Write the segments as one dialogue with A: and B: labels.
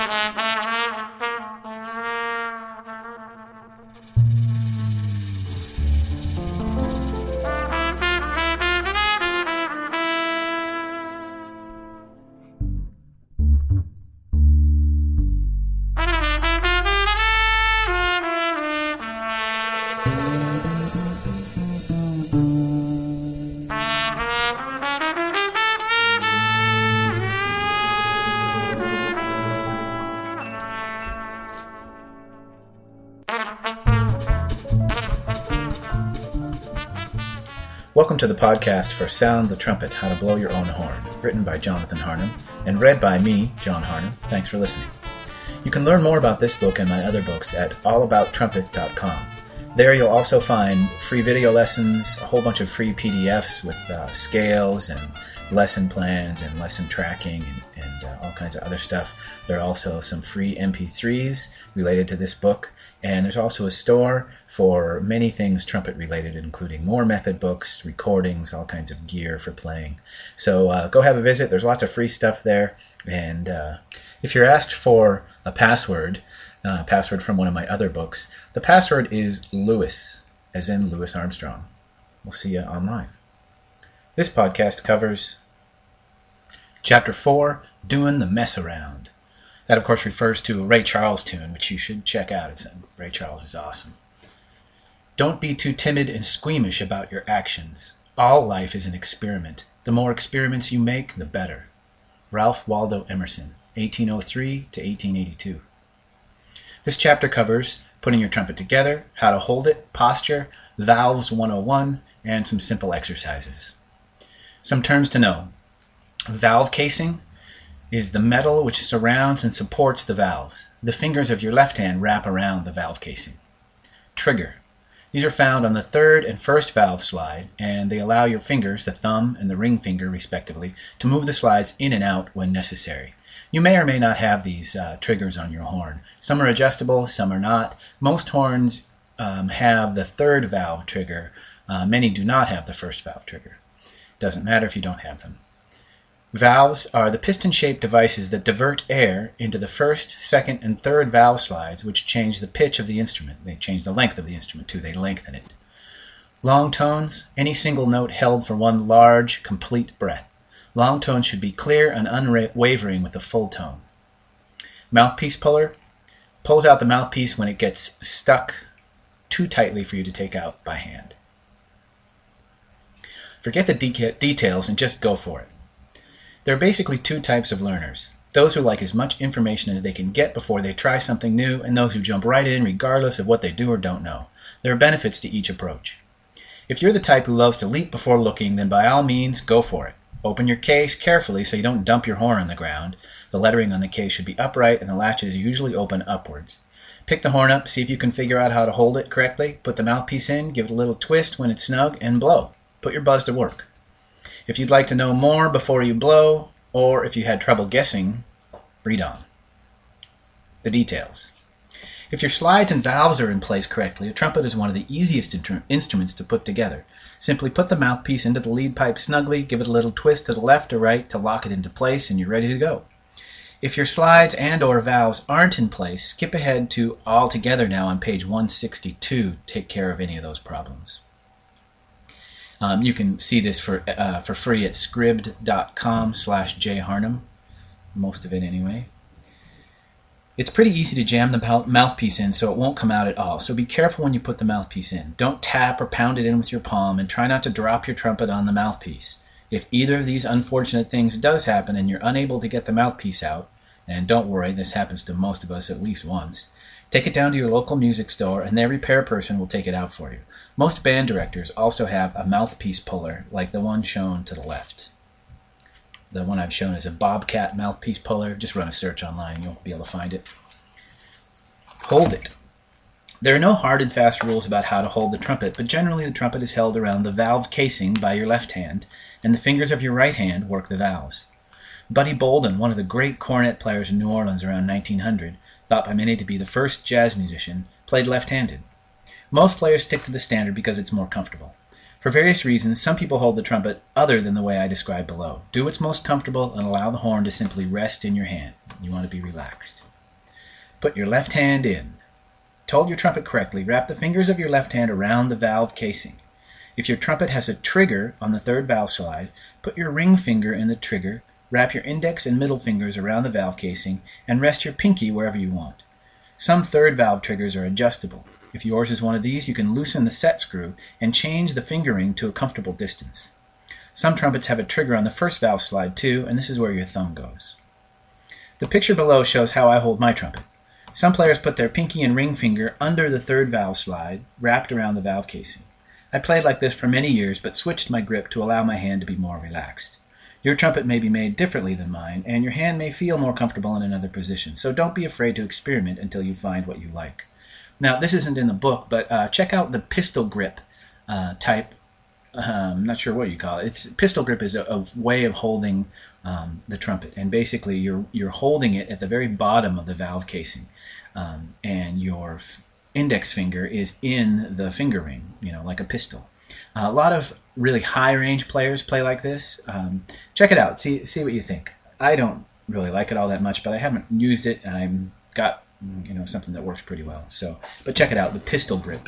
A: Welcome to the podcast for Sound the Trumpet, How to Blow Your Own Horn, written by Jonathan Harnham, and read by me, John Harnham. Thanks for listening. You can learn more about this book and my other books at allaboutTrumpet.com. There you'll also find free video lessons, a whole bunch of free PDFs with scales and lesson plans and lesson tracking and all kinds of other stuff. There are also some free MP3s related to this book, and there's also a store for many things trumpet related, including more method books, recordings, all kinds of gear for playing. So go have a visit. There's lots of free stuff there, and if you're asked for a password from one of my other books, the password is Lewis, as in Louis Armstrong. We'll see you online. This podcast covers Chapter 4, Doing the Mess Around. That, of course, refers to a Ray Charles tune, which you should check out. Ray Charles is awesome. Don't be too timid and squeamish about your actions. All life is an experiment. The more experiments you make, the better. Ralph Waldo Emerson, 1803 to 1882. This chapter covers putting your trumpet together, how to hold it, posture, valves 101, and some simple exercises. Some terms to know. Valve casing is the metal which surrounds and supports the valves. The fingers of your left hand wrap around the valve casing. Trigger. These are found on the third and first valve slide, and they allow your fingers, the thumb and the ring finger respectively, to move the slides in and out when necessary. You may or may not have these triggers on your horn. Some are adjustable, some are not. Most horns have the third valve trigger. Many do not have the first valve trigger. Doesn't matter if you don't have them. Valves are the piston-shaped devices that divert air into the first, second, and third valve slides, which change the pitch of the instrument. They change the length of the instrument, too. They lengthen it. Long tones, any single note held for one large, complete breath. Long tones should be clear and unwavering with a full tone. Mouthpiece puller pulls out the mouthpiece when it gets stuck too tightly for you to take out by hand. Forget the details and just go for it. There are basically two types of learners. Those who like as much information as they can get before they try something new, and those who jump right in regardless of what they do or don't know. There are benefits to each approach. If you're the type who loves to leap before looking, then by all means, go for it. Open your case carefully so you don't dump your horn on the ground. The lettering on the case should be upright and the latches usually open upwards. Pick the horn up, see if you can figure out how to hold it correctly, put the mouthpiece in, give it a little twist when it's snug, and blow. Put your buzz to work. If you'd like to know more before you blow, or if you had trouble guessing, read on. The details. If your slides and valves are in place correctly, a trumpet is one of the easiest instruments to put together. Simply put the mouthpiece into the lead pipe snugly, give it a little twist to the left or right to lock it into place, and you're ready to go. If your slides and or valves aren't in place, skip ahead to All Together Now on page 162 to take care of any of those problems. You can see this for free at scribd.com/jharnham, most of it anyway. It's pretty easy to jam the mouthpiece in so it won't come out at all, so be careful when you put the mouthpiece in. Don't tap or pound it in with your palm, and try not to drop your trumpet on the mouthpiece. If either of these unfortunate things does happen and you're unable to get the mouthpiece out, and don't worry, this happens to most of us at least once, take it down to your local music store and their repair person will take it out for you. Most band directors also have a mouthpiece puller like the one shown to the left. The one I've shown is a Bobcat mouthpiece puller. Just run a search online, you'll be able to find it. Hold it. There are no hard and fast rules about how to hold the trumpet, but generally the trumpet is held around the valve casing by your left hand, and the fingers of your right hand work the valves. Buddy Bolden, one of the great cornet players in New Orleans around 1900, thought by many to be the first jazz musician, played left-handed. Most players stick to the standard because it's more comfortable. For various reasons, some people hold the trumpet other than the way I described below. Do what's most comfortable and allow the horn to simply rest in your hand. You want to be relaxed. Put your left hand in. To hold your trumpet correctly, wrap the fingers of your left hand around the valve casing. If your trumpet has a trigger on the third valve slide, put your ring finger in the trigger, wrap your index and middle fingers around the valve casing, and rest your pinky wherever you want. Some third valve triggers are adjustable. If yours is one of these, you can loosen the set screw and change the finger ring to a comfortable distance. Some trumpets have a trigger on the first valve slide too, and this is where your thumb goes. The picture below shows how I hold my trumpet. Some players put their pinky and ring finger under the third valve slide, wrapped around the valve casing. I played like this for many years, but switched my grip to allow my hand to be more relaxed. Your trumpet may be made differently than mine, and your hand may feel more comfortable in another position, so don't be afraid to experiment until you find what you like. Now, this isn't in the book, but check out the pistol grip type. I'm not sure what you call it. Pistol grip is a way of holding the trumpet, and basically you're holding it at the very bottom of the valve casing, and your index finger is in the finger ring, like a pistol. A lot of really high range players play like this. Check it out. See what you think. I don't really like it all that much, but I haven't used it. I've got something that works pretty well. But check it out, the pistol grip.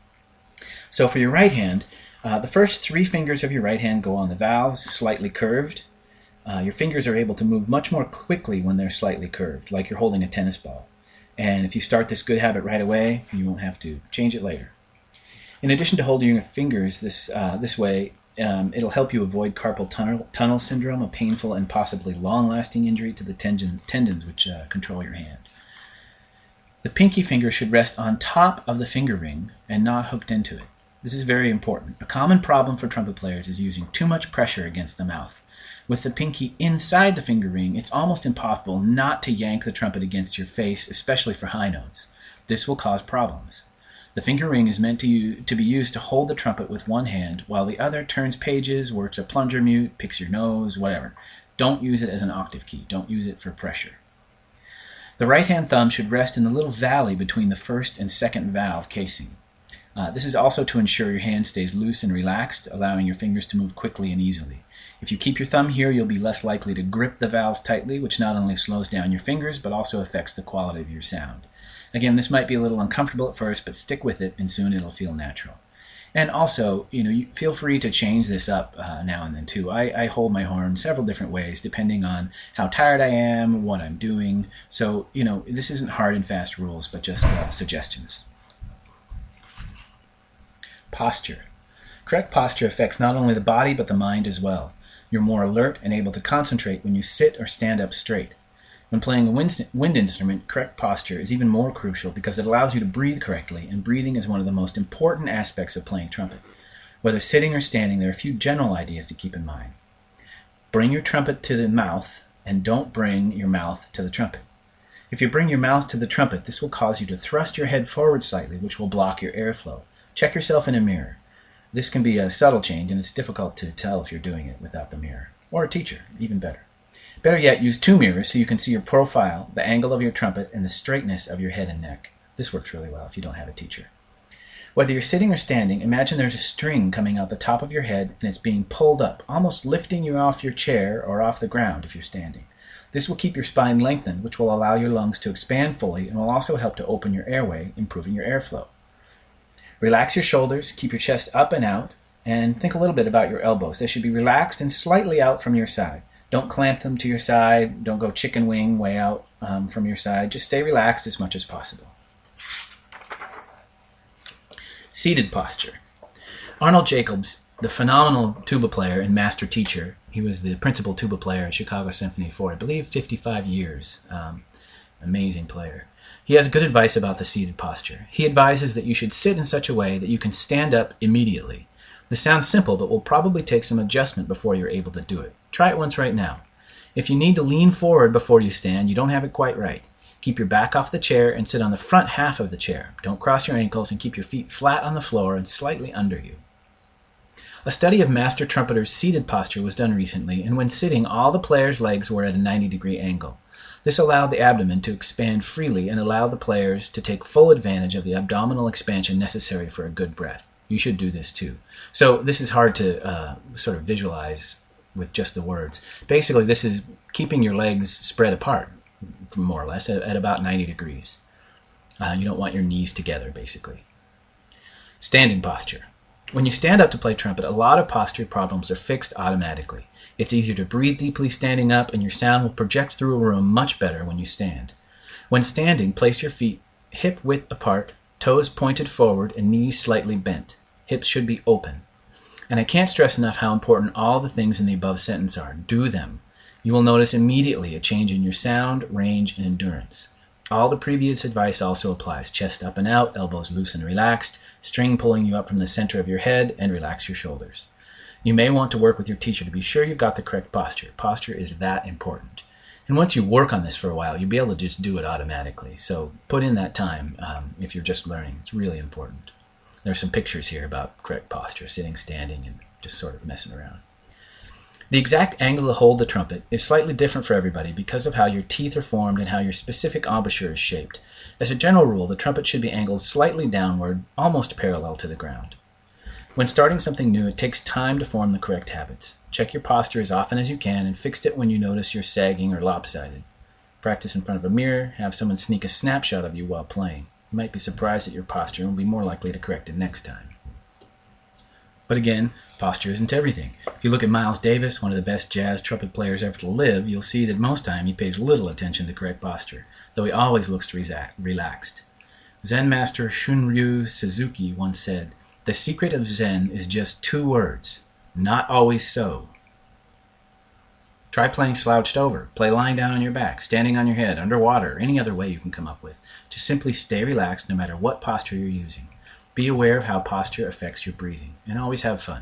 A: So for your right hand, the first 3 fingers of your right hand go on the valves, slightly curved. Your fingers are able to move much more quickly when they're slightly curved, like you're holding a tennis ball. And if you start this good habit right away, you won't have to change it later. In addition to holding your fingers this way, it'll help you avoid carpal tunnel syndrome, a painful and possibly long-lasting injury to the tendons which control your hand. The pinky finger should rest on top of the finger ring and not hooked into it. This is very important. A common problem for trumpet players is using too much pressure against the mouth. With the pinky inside the finger ring, it's almost impossible not to yank the trumpet against your face, especially for high notes. This will cause problems. The finger ring is meant to be used to hold the trumpet with one hand, while the other turns pages, works a plunger mute, picks your nose, whatever. Don't use it as an octave key. Don't use it for pressure. The right hand thumb should rest in the little valley between the first and second valve casing. This is also to ensure your hand stays loose and relaxed, allowing your fingers to move quickly and easily. If you keep your thumb here, you'll be less likely to grip the valves tightly, which not only slows down your fingers, but also affects the quality of your sound. Again, this might be a little uncomfortable at first, but stick with it, and soon it'll feel natural. And also, you feel free to change this up now and then too. I hold my horn several different ways, depending on how tired I am, what I'm doing. So, this isn't hard and fast rules, but just suggestions. Posture. Correct posture affects not only the body, but the mind as well. You're more alert and able to concentrate when you sit or stand up straight. When playing a wind instrument, correct posture is even more crucial because it allows you to breathe correctly, and breathing is one of the most important aspects of playing trumpet. Whether sitting or standing, there are a few general ideas to keep in mind. Bring your trumpet to the mouth, and don't bring your mouth to the trumpet. If you bring your mouth to the trumpet, this will cause you to thrust your head forward slightly, which will block your airflow. Check yourself in a mirror. This can be a subtle change, and it's difficult to tell if you're doing it without the mirror. Or a teacher, even better. Better yet, use 2 mirrors so you can see your profile, the angle of your trumpet, and the straightness of your head and neck. This works really well if you don't have a teacher. Whether you're sitting or standing, imagine there's a string coming out the top of your head and it's being pulled up, almost lifting you off your chair or off the ground if you're standing. This will keep your spine lengthened, which will allow your lungs to expand fully and will also help to open your airway, improving your airflow. Relax your shoulders, keep your chest up and out, and think a little bit about your elbows. They should be relaxed and slightly out from your side. Don't clamp them to your side. Don't go chicken wing way out from your side. Just stay relaxed as much as possible. Seated posture. Arnold Jacobs, the phenomenal tuba player and master teacher, he was the principal tuba player at Chicago Symphony for, I believe, 55 years. Amazing player. He has good advice about the seated posture. He advises that you should sit in such a way that you can stand up immediately. This sounds simple, but will probably take some adjustment before you're able to do it. Try it once right now. If you need to lean forward before you stand, you don't have it quite right. Keep your back off the chair and sit on the front half of the chair. Don't cross your ankles and keep your feet flat on the floor and slightly under you. A study of master trumpeters' seated posture was done recently, and when sitting, all the players' legs were at a 90-degree angle. This allowed the abdomen to expand freely and allowed the players to take full advantage of the abdominal expansion necessary for a good breath. You should do this too. So this is hard to sort of visualize with just the words. Basically, this is keeping your legs spread apart, more or less, at about 90 degrees. You don't want your knees together, basically. Standing posture. When you stand up to play trumpet, a lot of posture problems are fixed automatically. It's easier to breathe deeply standing up, and your sound will project through a room much better when you stand. When standing, place your feet hip width apart, toes pointed forward, and knees slightly bent. Hips should be open. And I can't stress enough how important all the things in the above sentence are. Do them. You will notice immediately a change in your sound, range, and endurance. All the previous advice also applies. Chest up and out, elbows loose and relaxed, string pulling you up from the center of your head, and relax your shoulders. You may want to work with your teacher to be sure you've got the correct posture. Posture is that important. And once you work on this for a while, you'll be able to just do it automatically. So put in that time if you're just learning. It's really important. There's some pictures here about correct posture, sitting, standing, and just sort of messing around. The exact angle to hold the trumpet is slightly different for everybody because of how your teeth are formed and how your specific embouchure is shaped. As a general rule, the trumpet should be angled slightly downward, almost parallel to the ground. When starting something new, it takes time to form the correct habits. Check your posture as often as you can and fix it when you notice you're sagging or lopsided. Practice in front of a mirror, have someone sneak a snapshot of you while playing. You might be surprised at your posture and will be more likely to correct it next time. But again, posture isn't everything. If you look at Miles Davis, one of the best jazz trumpet players ever to live, you'll see that most time he pays little attention to correct posture, though he always looks relaxed. Zen master Shunryu Suzuki once said, "The secret of Zen is just 2 words, not always so." Try playing slouched over, play lying down on your back, standing on your head, underwater, or any other way you can come up with. Just simply stay relaxed no matter what posture you're using. Be aware of how posture affects your breathing, and always have fun.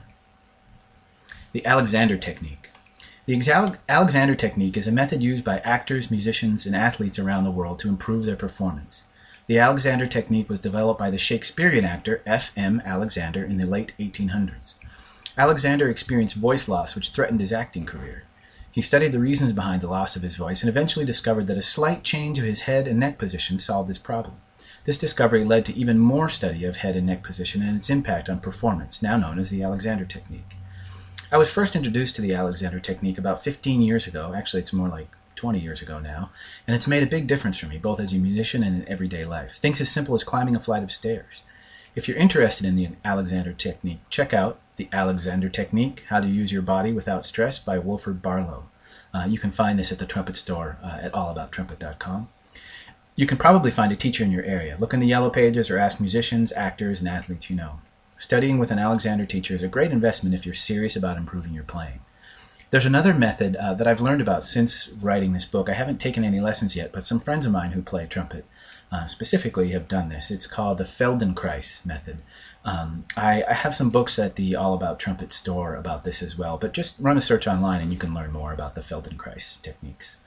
A: The Alexander Technique. The Alexander Technique is a method used by actors, musicians, and athletes around the world to improve their performance. The Alexander Technique was developed by the Shakespearean actor F.M. Alexander in the late 1800s. Alexander experienced voice loss which threatened his acting career. He studied the reasons behind the loss of his voice and eventually discovered that a slight change of his head and neck position solved his problem. This discovery led to even more study of head and neck position and its impact on performance, now known as the Alexander Technique. I was first introduced to the Alexander Technique about 15 years ago. Actually, it's more like 20 years ago now, and it's made a big difference for me, both as a musician and in everyday life. Things as simple as climbing a flight of stairs. If you're interested in the Alexander Technique, check out The Alexander Technique, How to Use Your Body Without Stress by Wilford Barlow. You can find this at the Trumpet Store at allaboutTrumpet.com. You can probably find a teacher in your area. Look in the yellow pages or ask musicians, actors, and athletes you know. Studying with an Alexander teacher is a great investment if you're serious about improving your playing. There's another method that I've learned about since writing this book. I haven't taken any lessons yet, but some friends of mine who play trumpet specifically have done this. It's called the Feldenkrais method. I have some books at the All About Trumpet store about this as well, but just run a search online and you can learn more about the Feldenkrais techniques.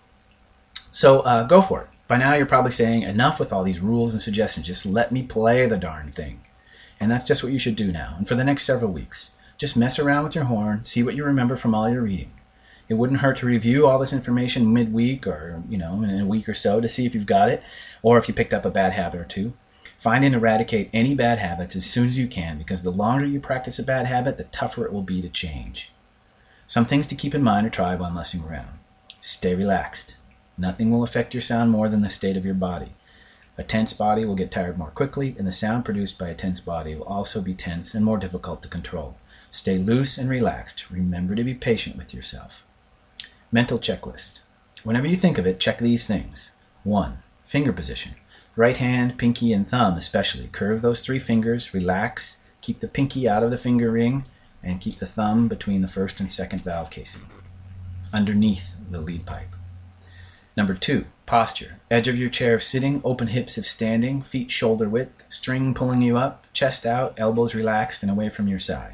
A: So go for it. By now you're probably saying, enough with all these rules and suggestions, just let me play the darn thing. And that's just what you should do now, and for the next several weeks. Just mess around with your horn, see what you remember from all your reading. It wouldn't hurt to review all this information midweek or, in a week or so to see if you've got it, or if you picked up a bad habit or two. Find and eradicate any bad habits as soon as you can, because the longer you practice a bad habit, the tougher it will be to change. Some things to keep in mind or try while messing around. Stay relaxed. Nothing will affect your sound more than the state of your body. A tense body will get tired more quickly, and the sound produced by a tense body will also be tense and more difficult to control. Stay loose and relaxed. Remember to be patient with yourself. Mental checklist. Whenever you think of it, check these things. 1. Finger position. Right hand, pinky, and thumb especially. Curve those 3 fingers, relax, keep the pinky out of the finger ring, and keep the thumb between the first and second valve casing, underneath the lead pipe. Number 2, posture. Edge of your chair if sitting, open hips if standing, feet shoulder width, string pulling you up, chest out, elbows relaxed and away from your side.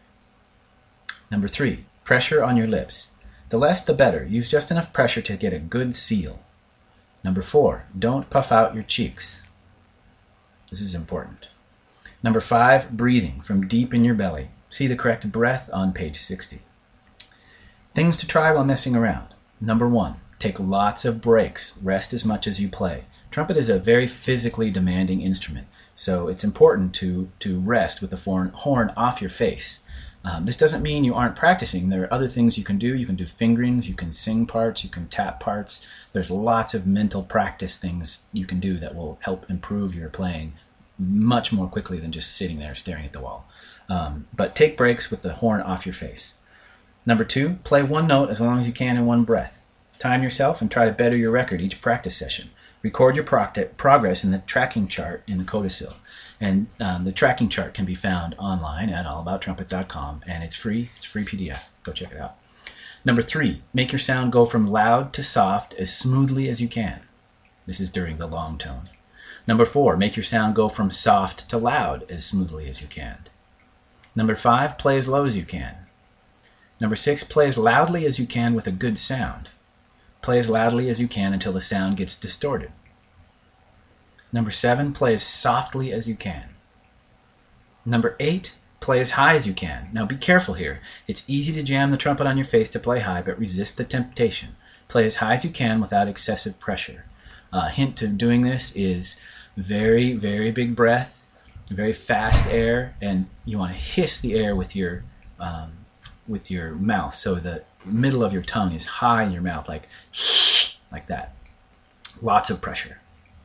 A: Number 3, pressure on your lips. The less the better. Use just enough pressure to get a good seal. Number 4, don't puff out your cheeks. This is important. Number 5, breathing from deep in your belly. See the correct breath on page 60. Things to try while messing around. Number 1, take lots of breaks. Rest as much as you play. Trumpet is a very physically demanding instrument, so it's important to rest with the horn off your face. This doesn't mean you aren't practicing. There are other things you can do. You can do fingerings, you can sing parts, you can tap parts. There's lots of mental practice things you can do that will help improve your playing much more quickly than just sitting there staring at the wall. But take breaks with the horn off your face. Number 2, play one note as long as you can in one breath. Time yourself and try to better your record each practice session. Record your progress in the tracking chart in the Codicil. And the tracking chart can be found online at allaboutTrumpet.com, and it's free. It's free PDF. Go check it out. Number 3, make your sound go from loud to soft as smoothly as you can. This is during the long tone. Number 4, make your sound go from soft to loud as smoothly as you can. Number 5, play as low as you can. Number 6, play as loudly as you can with a good sound. Play as loudly as you can until the sound gets distorted. Number 7, play as softly as you can. Number 8, play as high as you can. Now be careful here. It's easy to jam the trumpet on your face to play high, but resist the temptation. Play as high as you can without excessive pressure. A hint to doing this is very, very big breath, very fast air, and you want to hiss the air with your mouth, so the middle of your tongue is high in your mouth, like that. Lots of pressure.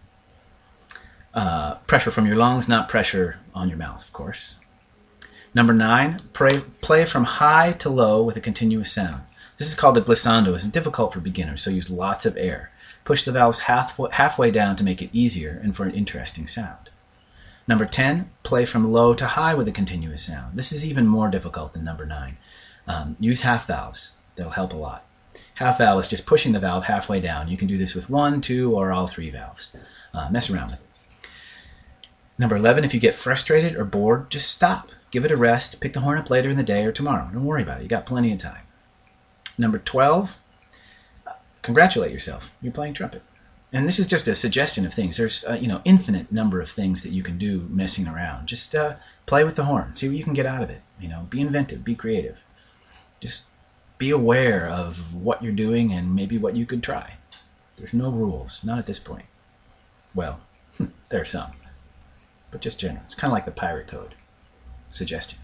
A: Pressure from your lungs, not pressure on your mouth, of course. Number 9, play from high to low with a continuous sound. This is called the glissando. It's difficult for beginners, so use lots of air. Push the valves halfway down to make it easier and for an interesting sound. Number 10, play from low to high with a continuous sound. This is even more difficult than number 9. Use half valves. That'll help a lot. Half valve is just pushing the valve halfway down. You can do this with 1, 2, or all 3 valves. Mess around with it. Number 11, if you get frustrated or bored, just stop. Give it a rest. Pick the horn up later in the day or tomorrow. Don't worry about it. You got plenty of time. Number 12, congratulate yourself. You're playing trumpet. And this is just a suggestion of things. There's infinite number of things that you can do messing around. Just play with the horn. See what you can get out of it. Be inventive. Be creative. Just be aware of what you're doing and maybe what you could try. There's no rules. Not at this point. Well, there are some. But just general. It's kind of like the pirate code. Suggestions.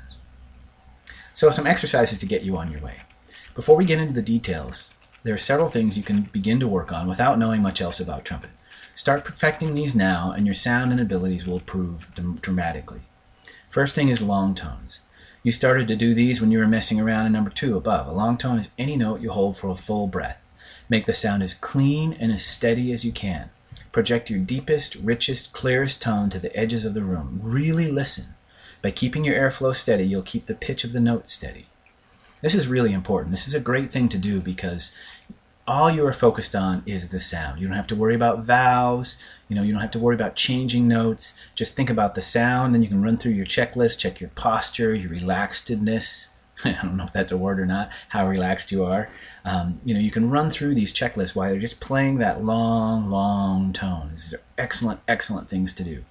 A: So some exercises to get you on your way. Before we get into the details, there are several things you can begin to work on without knowing much else about trumpet. Start perfecting these now, and your sound and abilities will improve dramatically. First thing is long tones. You started to do these when you were messing around in number 2 above. A long tone is any note you hold for a full breath. Make the sound as clean and as steady as you can. Project your deepest, richest, clearest tone to the edges of the room. Really listen. By keeping your airflow steady, you'll keep the pitch of the note steady. This is really important. This is a great thing to do because all you are focused on is the sound. You don't have to worry about valves. You don't have to worry about changing notes. Just think about the sound, then you can run through your checklist, check your posture, your relaxedness. I don't know if that's a word or not, how relaxed you are. You can run through these checklists while you're just playing that long, long tone. These are excellent, excellent things to do.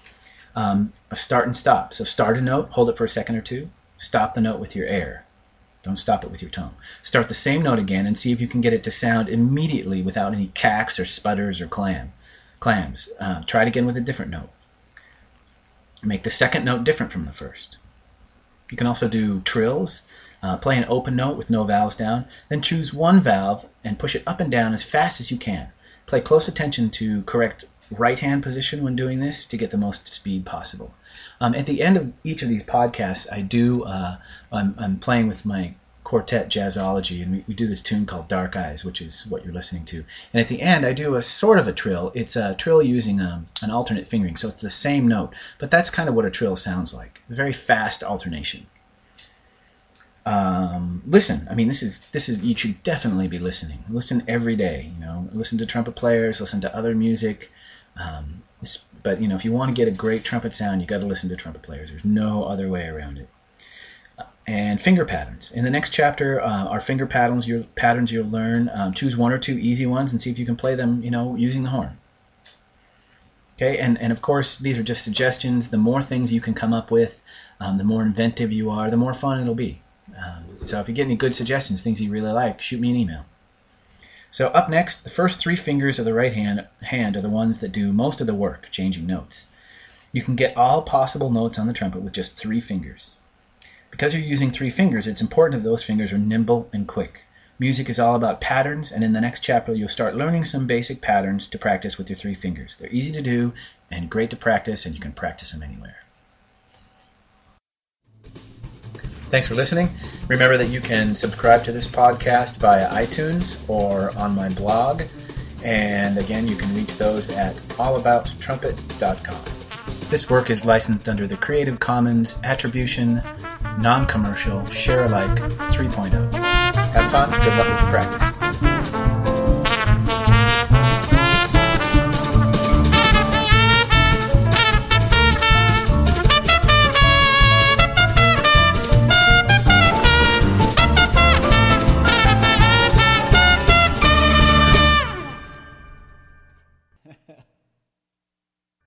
A: A start and stop. So start a note, hold it for a second or two. Stop the note with your air. Don't stop it with your tongue. Start the same note again and see if you can get it to sound immediately without any cacks or sputters or clams. Try it again with a different note. Make the second note different from the first. You can also do trills. Play an open note with no valves down. Then choose one valve and push it up and down as fast as you can. Pay close attention to correct right hand position when doing this to get the most speed possible. At the end of each of these podcasts, I'm playing with my quartet Jazzology, and we do this tune called Dark Eyes, which is what you're listening to. And at the end, I do a sort of a trill. It's a trill using an alternate fingering, so it's the same note, but that's kind of what a trill sounds like. A very fast alternation. Listen. I mean, this is you should definitely be listening. Listen every day. Listen to trumpet players. Listen to other music. But if you want to get a great trumpet sound, you got to listen to trumpet players. There's no other way around it. And finger patterns. In the next chapter are finger patterns. You'll learn. Choose 1 or 2 easy ones and see if you can play them. Using the horn. Okay, and of course these are just suggestions. The more things you can come up with, the more inventive you are, the more fun it'll be. So if you get any good suggestions, things you really like, shoot me an email. So up next, the first 3 fingers of the right hand are the ones that do most of the work, changing notes. You can get all possible notes on the trumpet with just 3 fingers. Because you're using 3 fingers, it's important that those fingers are nimble and quick. Music is all about patterns, and in the next chapter you'll start learning some basic patterns to practice with your 3 fingers. They're easy to do and great to practice, and you can practice them anywhere. Thanks for listening. Remember that you can subscribe to this podcast via iTunes or on my blog. And again, you can reach those at allabouttrumpet.com. This work is licensed under the Creative Commons Attribution, Non-Commercial, Share-alike 3.0. Have fun. Good luck with your practice.